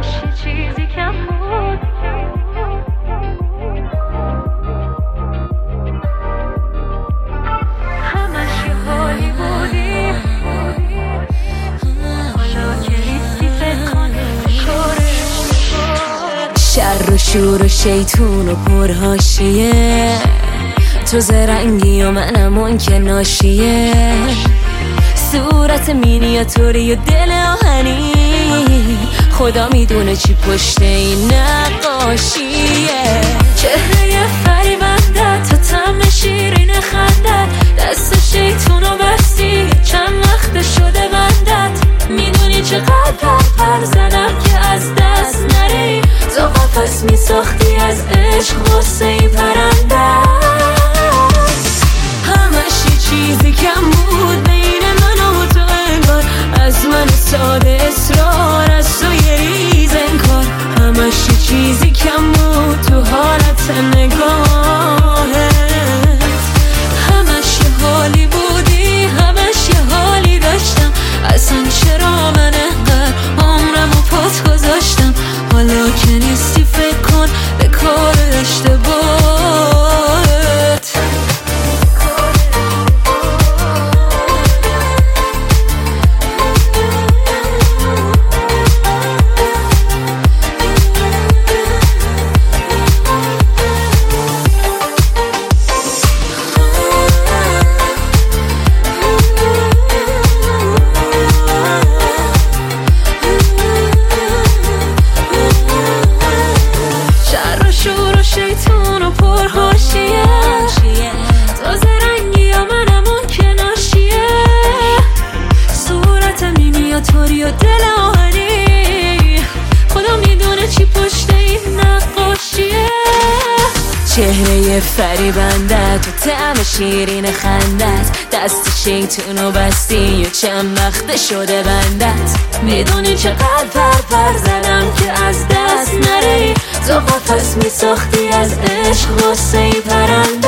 چیزی کم بود. همش یه حالی بودی، حالا که نیستی فکر کن شر و شور و شیطون و پرهاشیه، تو زرنگی و منم اون که ناشیه. صورت مینیاتوری و دل آهنی، خدا میدونه چی پشت این نقاشیه. چهره فریبنده تا طعم شیرین خندت، دست شیطونو بستی چند وقت شده بندت. میدونی چقدر پر زدم که از دست نری، تو قفس میساختی از عشق غصه این پرنده. همش یه چیزی کم بود بین من و تو انگار، از من ساده اصرار از تو یه ریز انکار. همش یه چیزی کم بود تو حالت نگاهت، همش یه حالی بودی، همش یه حالی داشتم. اصلا چرا من انقدر عمرم و پات گذاشتم؟ حالا که نیستی فکر کن به کار اشتباهت. شیطون و پرهاشیه، تو زرنگی یا منم اون که ناشیه. صورت مینیاتوری و دل آهنی، خدا میدونه چی پشت این نقاشیه. چهره فریبندت و طعم شیرین خندت، دست شیطونو بستی و چند وقت شده بندت. میدونی چقدر پر زدم که از دست نری، تو قفس میساختی از عشق غصه ای پرنده.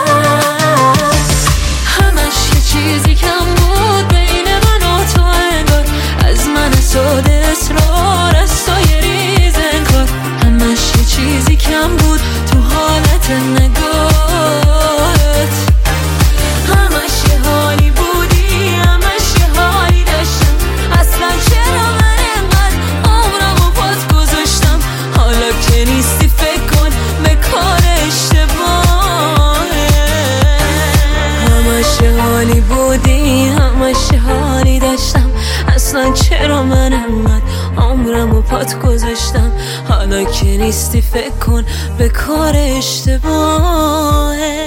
همش یه چیزی کم بود بین من و تو انگار، از من ساده اصرار از تو یه ریز انکار. همش یه چیزی کم بود تو حالت نگاهت، همش یه حالی بودی، همش یه حالی داشتم. اصلا چرا من انقدر عمرم و پات گذاشتم؟ حالا که نیستی فکر کن به کار اشتباهت. همش یه حالی بودی، همش یه حالی داشتم. اصلا چرا من انقدر عمرم و پات گذاشتم؟ حالا که نیستی فکر کن به کار اشتباهت.